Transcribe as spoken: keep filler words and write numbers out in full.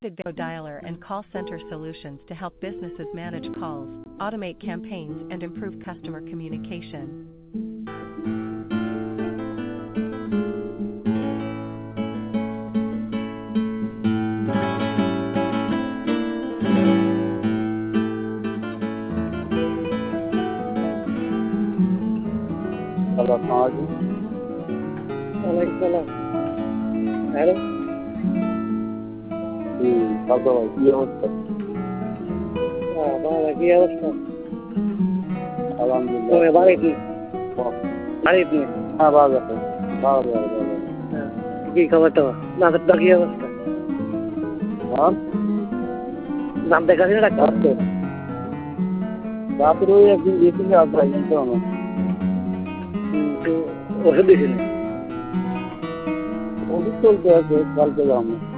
Go dialer and call center solutions to help businesses manage calls, automate campaigns, and improve customer communication. Hello, Margie. Waalaikumsalam. Halo. Hmm, তারপর কি অবস্থা? হ্যাঁ, ভালো কি অবস্থা? আলহামদুলিল্লাহ। তুমি বাড়ি কি? বাহ। বাড়ি কি? হ্যাঁ, ভালো আছে। ভালো, ভালো, ভালো। হ্যাঁ। কি খবর তোমার? নামের কি অবস্থা? হ্যাঁ? নাম দেখাচ্ছি না ডাক্তার? রাত্রে রাত্রে ওই একদিন গেছিলে আপনার কিন্তু আমার ওষুধ দিয়েছিলেন? ওষুধ চলতে আছে কালকে যাবো